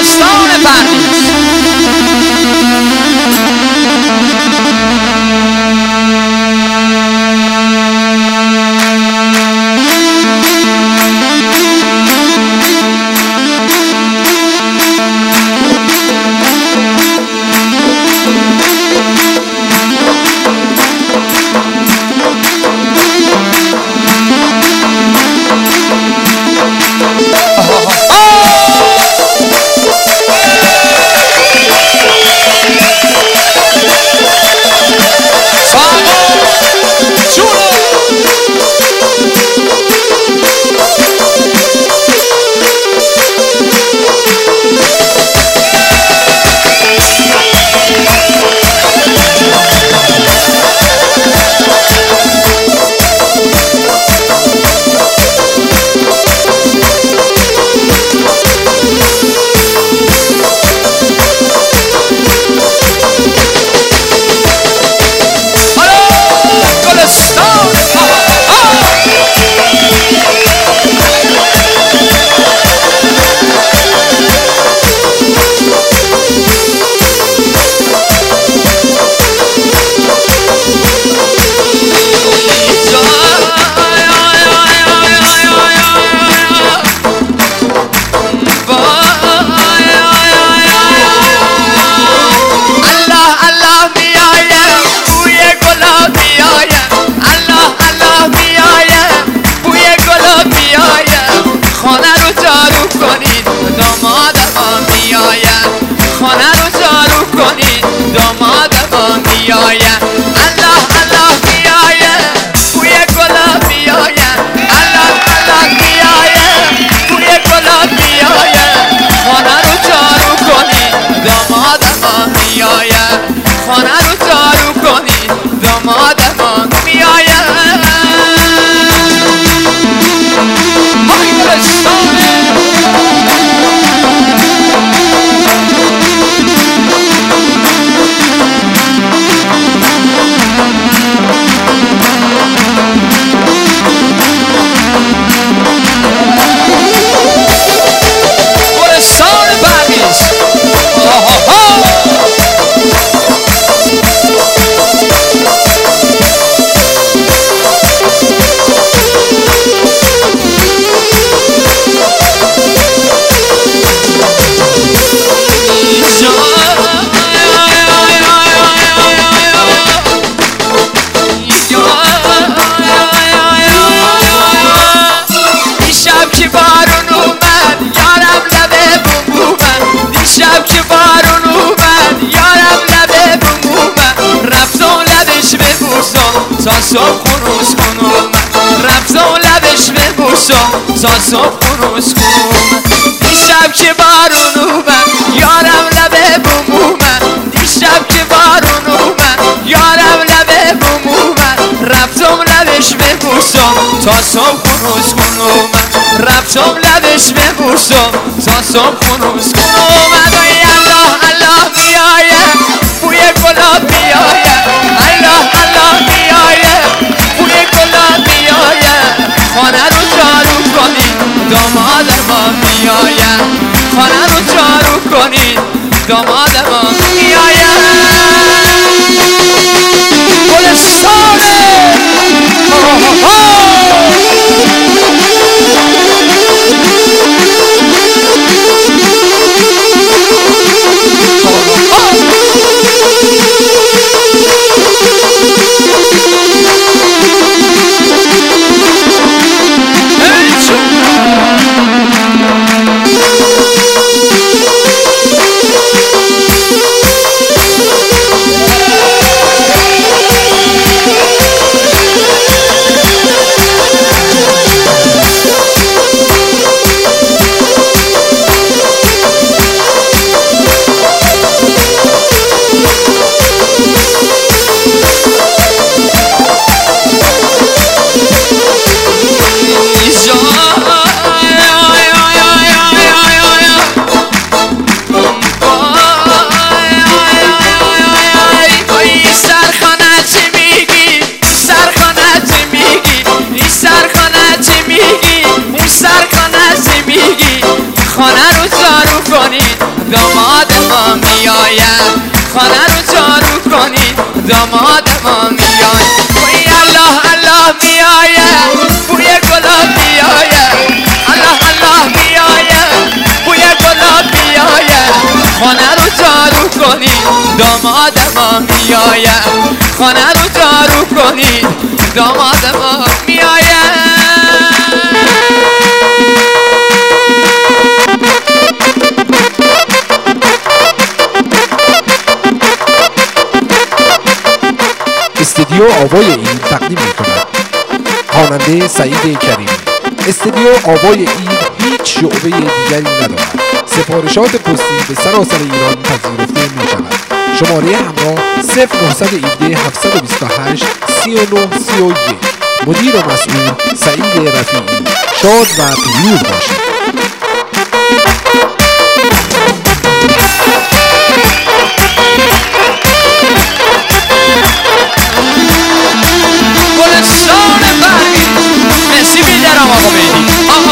گلستان پرویز. صاصا خروس کنم رفزا لبش ببوسم صاصا خروس کنم دیشب که بارون اومد یارم لبه بوم اومد دیشب که بارون اومد یارم لبه بوم اومد رفتم لبش ببوسم صاصا خروس کنم رفتم لبش ببوسم صاصا خروس کنم الله الله بیایه بوی گلاب بیایه الله الله بیایه بوی گلاب بیایه خانه رو جارو کنید داماد ما بیایه خانه رو جارو کنید داماد ما بیایه گلستانه جارو کنید داماد ما میآید خانه رو جارو کنید داماد ما میآید بوی الله الله میآید بوی گلاب میآید الله الله میآید بوی گلاب میآید خانه رو جارو کنید داماد ما میآید خانه رو جارو کنید داماد ما میآید استودیو آوای عید تقدیم می‌کند خواننده سعید کریمی. استودیو آوای عید هیچ شعبه دیگری ندارد. سفارشات پستی به سراسر ایران پذیرفته می‌شود. شماره همراه 0917 728 3931. مدیر و مسئول سعید رفیعی. شاد و پیروز باشید. گلستان برگی مسی بیدرم آقا بیدی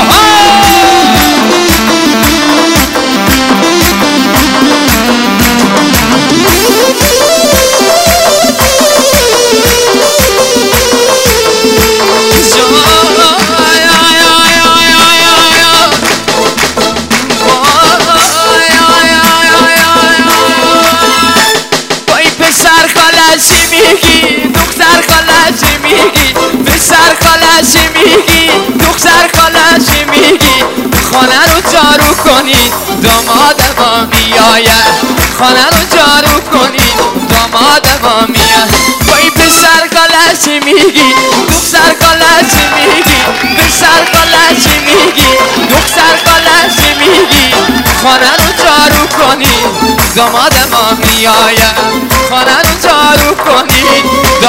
بای پسر خالشی میگی دختر خالشی میگی پسر خالشی میگی دختر خالشی میگی خانه رو جارو کنید داماد ما میآید خانه رو جارو کنید داماد ما میآید بای پسر خالشی میگی دختر خالشی میگی پسر خالشی میگی دختر خالشی میگی خانه رو جارو کنید داماد ما میآید خانه رو جارو کنید